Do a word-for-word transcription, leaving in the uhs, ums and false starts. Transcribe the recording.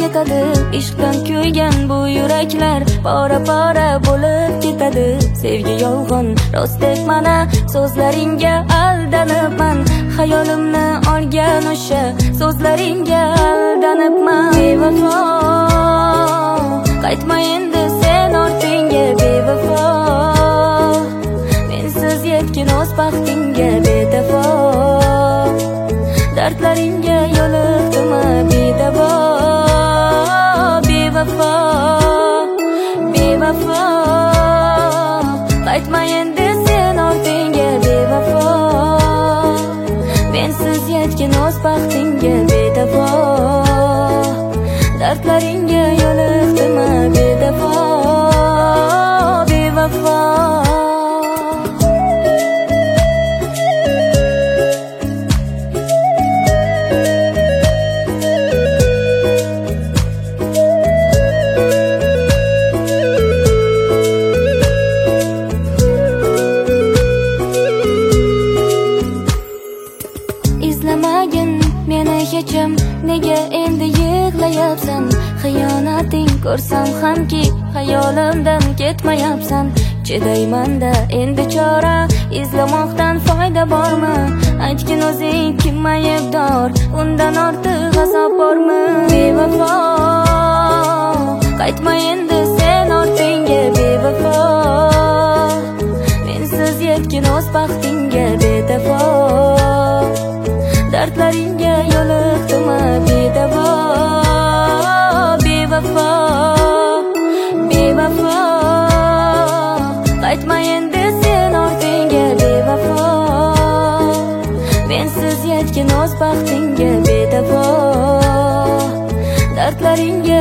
yetadi. Ishqdan kuygan bu yuraklar pora pora bo'lib ketadi. Sevgi yolg'on, rostdek mana so'zlaringga aldanibman. Xayolimni olgan o'sha so'zlaringga aldanibman. Bevafo, qaytma endi sen ortingga bevafo. Mensiz yetkin o'z baxtingga bedafo. Dardlaringga yo'liqdima bedavo. Bevafo, bevafo, qaytma endi sen ortingga bevafo. Mensiz yetkin o'z baxtingga bedavo. Dardlaringga yo'liqdima bedavo. Bevafo. Izlamagin meni hecham, nega endi yig'layapsan? Xiyonating ko'rsam hamki xayolimdan ketmayapsan. Chidayman-da endi chora, izlamoqdan foyda bormi? Aytgin o'zing kim aybdor, undan ortiq azob bormi? Bevafo, qaytma endi sen ortingga bevafo. Mensiz yetkin o'z baxtingga bedafo. Dardlaringga yo'liqdima bedavo. Bevafo, bevafo, qaytma endi sen ortingga bevafo. Mensiz yetkin o'z baxtingga bedavo. Dardlaringga